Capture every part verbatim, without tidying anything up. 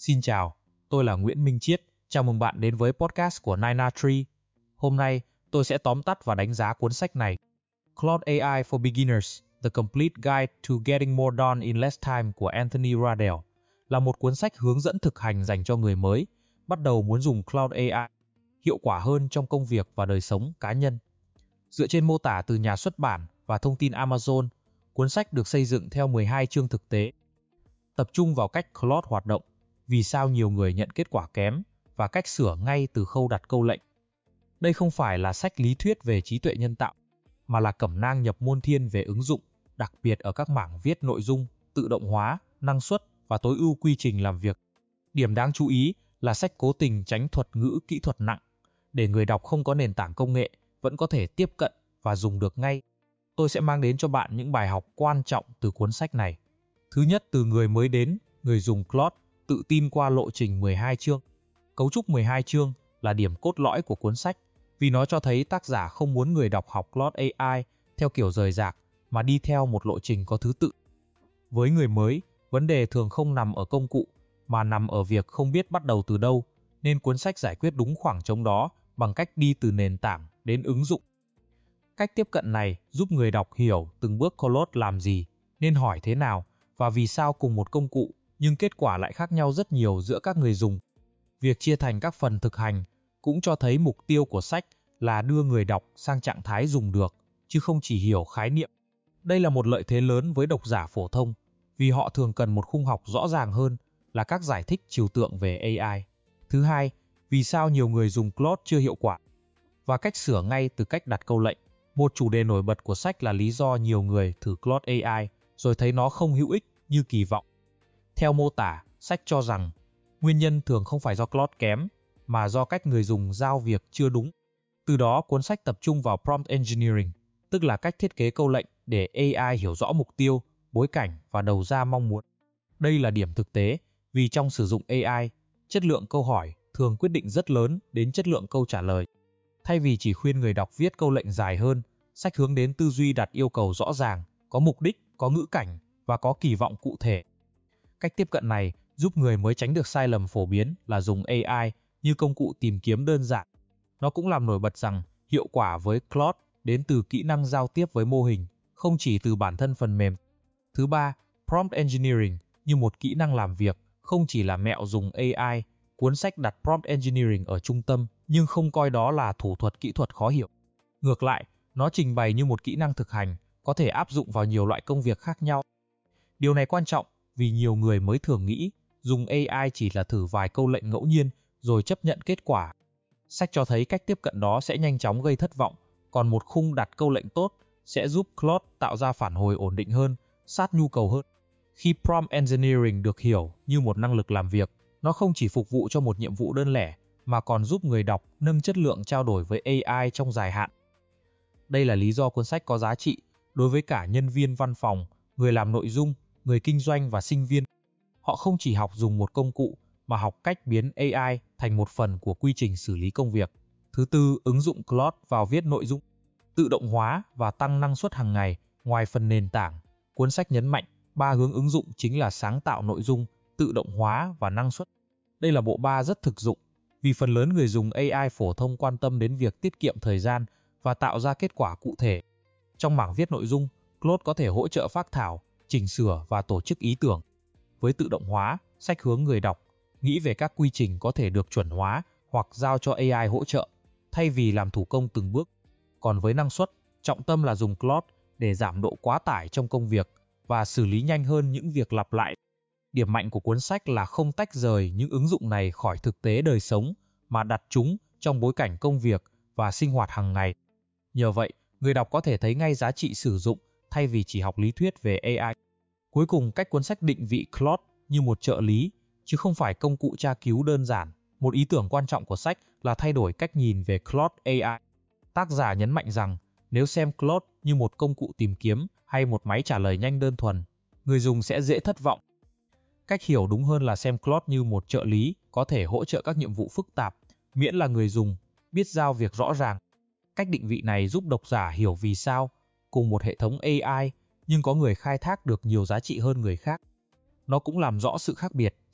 Xin chào, tôi là Nguyễn Minh Chiết. Chào mừng bạn đến với podcast của nine a Tree. Hôm nay, tôi sẽ tóm tắt và đánh giá cuốn sách này. Claude a i for Beginners, The Complete Guide to Getting More Done in Less Time của Anthony Radell là một cuốn sách hướng dẫn thực hành dành cho người mới, bắt đầu muốn dùng Claude a i hiệu quả hơn trong công việc và đời sống cá nhân. Dựa trên mô tả từ nhà xuất bản và thông tin Amazon, cuốn sách được xây dựng theo mười hai chương thực tế, tập trung vào cách Claude hoạt động, vì sao nhiều người nhận kết quả kém và cách sửa ngay từ khâu đặt câu lệnh. Đây không phải là sách lý thuyết về trí tuệ nhân tạo, mà là cẩm nang nhập môn thiên về ứng dụng, đặc biệt ở các mảng viết nội dung, tự động hóa, năng suất và tối ưu quy trình làm việc. Điểm đáng chú ý là sách cố tình tránh thuật ngữ kỹ thuật nặng, để người đọc không có nền tảng công nghệ vẫn có thể tiếp cận và dùng được ngay. Tôi sẽ mang đến cho bạn những bài học quan trọng từ cuốn sách này. Thứ nhất, từ người mới đến, người dùng Claude, tự tin qua lộ trình mười hai chương. Cấu trúc mười hai chương là điểm cốt lõi của cuốn sách, vì nó cho thấy tác giả không muốn người đọc học Claude a i theo kiểu rời rạc, mà đi theo một lộ trình có thứ tự. Với người mới, vấn đề thường không nằm ở công cụ, mà nằm ở việc không biết bắt đầu từ đâu, nên cuốn sách giải quyết đúng khoảng trống đó bằng cách đi từ nền tảng đến ứng dụng. Cách tiếp cận này giúp người đọc hiểu từng bước Claude làm gì, nên hỏi thế nào, và vì sao cùng một công cụ nhưng kết quả lại khác nhau rất nhiều giữa các người dùng. Việc chia thành các phần thực hành cũng cho thấy mục tiêu của sách là đưa người đọc sang trạng thái dùng được, chứ không chỉ hiểu khái niệm. Đây là một lợi thế lớn với độc giả phổ thông, vì họ thường cần một khung học rõ ràng hơn là các giải thích trừu tượng về a i. Thứ hai, vì sao nhiều người dùng Claude chưa hiệu quả, và cách sửa ngay từ cách đặt câu lệnh. Một chủ đề nổi bật của sách là lý do nhiều người thử Claude a i rồi thấy nó không hữu ích như kỳ vọng. Theo mô tả, sách cho rằng nguyên nhân thường không phải do Claude kém, mà do cách người dùng giao việc chưa đúng. Từ đó, cuốn sách tập trung vào prompt engineering, tức là cách thiết kế câu lệnh để a i hiểu rõ mục tiêu, bối cảnh và đầu ra mong muốn. Đây là điểm thực tế, vì trong sử dụng a i, chất lượng câu hỏi thường quyết định rất lớn đến chất lượng câu trả lời. Thay vì chỉ khuyên người đọc viết câu lệnh dài hơn, sách hướng đến tư duy đặt yêu cầu rõ ràng, có mục đích, có ngữ cảnh và có kỳ vọng cụ thể. Cách tiếp cận này giúp người mới tránh được sai lầm phổ biến là dùng a i như công cụ tìm kiếm đơn giản. Nó cũng làm nổi bật rằng hiệu quả với Claude đến từ kỹ năng giao tiếp với mô hình, không chỉ từ bản thân phần mềm. Thứ ba, prompt engineering như một kỹ năng làm việc, không chỉ là mẹo dùng a i. Cuốn sách đặt prompt engineering ở trung tâm, nhưng không coi đó là thủ thuật kỹ thuật khó hiểu. Ngược lại, nó trình bày như một kỹ năng thực hành, có thể áp dụng vào nhiều loại công việc khác nhau. Điều này quan trọng vì nhiều người mới thường nghĩ dùng a i chỉ là thử vài câu lệnh ngẫu nhiên rồi chấp nhận kết quả. Sách cho thấy cách tiếp cận đó sẽ nhanh chóng gây thất vọng, còn một khung đặt câu lệnh tốt sẽ giúp Claude tạo ra phản hồi ổn định hơn, sát nhu cầu hơn. Khi prompt engineering được hiểu như một năng lực làm việc, nó không chỉ phục vụ cho một nhiệm vụ đơn lẻ, mà còn giúp người đọc nâng chất lượng trao đổi với a i trong dài hạn. Đây là lý do cuốn sách có giá trị đối với cả nhân viên văn phòng, người làm nội dung, người kinh doanh và sinh viên. Họ không chỉ học dùng một công cụ, mà học cách biến a i thành một phần của quy trình xử lý công việc. Thứ tư, ứng dụng Claude vào viết nội dung, tự động hóa và tăng năng suất hàng ngày. Ngoài phần nền tảng, cuốn sách nhấn mạnh ba hướng ứng dụng chính là sáng tạo nội dung, tự động hóa và năng suất. Đây là bộ ba rất thực dụng, vì phần lớn người dùng a i phổ thông quan tâm đến việc tiết kiệm thời gian và tạo ra kết quả cụ thể. Trong mảng viết nội dung, Claude có thể hỗ trợ phác thảo, chỉnh sửa và tổ chức ý tưởng. Với tự động hóa, sách hướng người đọc nghĩ về các quy trình có thể được chuẩn hóa hoặc giao cho a i hỗ trợ, thay vì làm thủ công từng bước. Còn với năng suất, trọng tâm là dùng Claude để giảm độ quá tải trong công việc và xử lý nhanh hơn những việc lặp lại. Điểm mạnh của cuốn sách là không tách rời những ứng dụng này khỏi thực tế đời sống, mà đặt chúng trong bối cảnh công việc và sinh hoạt hàng ngày. Nhờ vậy, người đọc có thể thấy ngay giá trị sử dụng thay vì chỉ học lý thuyết về a i. Cuối cùng, cách cuốn sách định vị Claude như một trợ lý, chứ không phải công cụ tra cứu đơn giản. Một ý tưởng quan trọng của sách là thay đổi cách nhìn về Claude a i. Tác giả nhấn mạnh rằng nếu xem Claude như một công cụ tìm kiếm hay một máy trả lời nhanh đơn thuần, người dùng sẽ dễ thất vọng. Cách hiểu đúng hơn là xem Claude như một trợ lý có thể hỗ trợ các nhiệm vụ phức tạp, miễn là người dùng biết giao việc rõ ràng. Cách định vị này giúp độc giả hiểu vì sao cùng một hệ thống a i, nhưng có người khai thác được nhiều giá trị hơn người khác. Nó cũng làm rõ sự khác biệt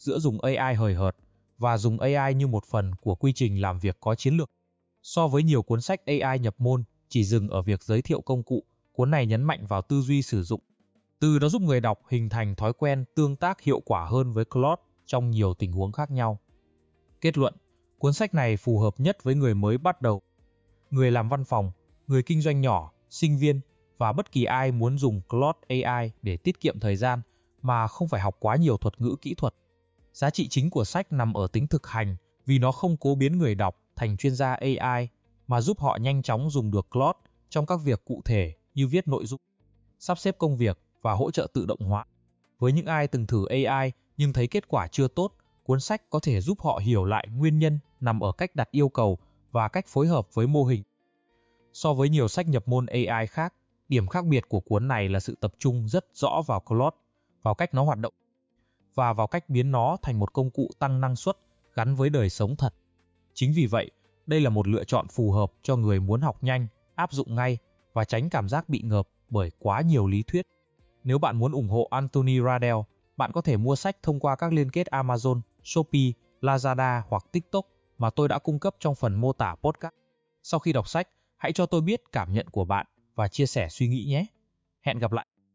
giữa dùng a i hời hợt và dùng a i như một phần của quy trình làm việc có chiến lược. So với nhiều cuốn sách a i nhập môn chỉ dừng ở việc giới thiệu công cụ, cuốn này nhấn mạnh vào tư duy sử dụng. Từ đó giúp người đọc hình thành thói quen tương tác hiệu quả hơn với Claude trong nhiều tình huống khác nhau. Kết luận, cuốn sách này phù hợp nhất với người mới bắt đầu, người làm văn phòng, người kinh doanh nhỏ, sinh viên và bất kỳ ai muốn dùng Claude a i để tiết kiệm thời gian mà không phải học quá nhiều thuật ngữ kỹ thuật. Giá trị chính của sách nằm ở tính thực hành vì nó không cố biến người đọc thành chuyên gia a i mà giúp họ nhanh chóng dùng được Claude trong các việc cụ thể như viết nội dung, sắp xếp công việc và hỗ trợ tự động hóa. Với những ai từng thử a i nhưng thấy kết quả chưa tốt, cuốn sách có thể giúp họ hiểu lại nguyên nhân nằm ở cách đặt yêu cầu và cách phối hợp với mô hình. So với nhiều sách nhập môn a i khác, điểm khác biệt của cuốn này là sự tập trung rất rõ vào Claude, vào cách nó hoạt động, và vào cách biến nó thành một công cụ tăng năng suất gắn với đời sống thật. Chính vì vậy, đây là một lựa chọn phù hợp cho người muốn học nhanh, áp dụng ngay và tránh cảm giác bị ngợp bởi quá nhiều lý thuyết. Nếu bạn muốn ủng hộ Anthony Radell, bạn có thể mua sách thông qua các liên kết Amazon, Shopee, Lazada hoặc TikTok mà tôi đã cung cấp trong phần mô tả podcast. Sau khi đọc sách, hãy cho tôi biết cảm nhận của bạn và chia sẻ suy nghĩ nhé. Hẹn gặp lại!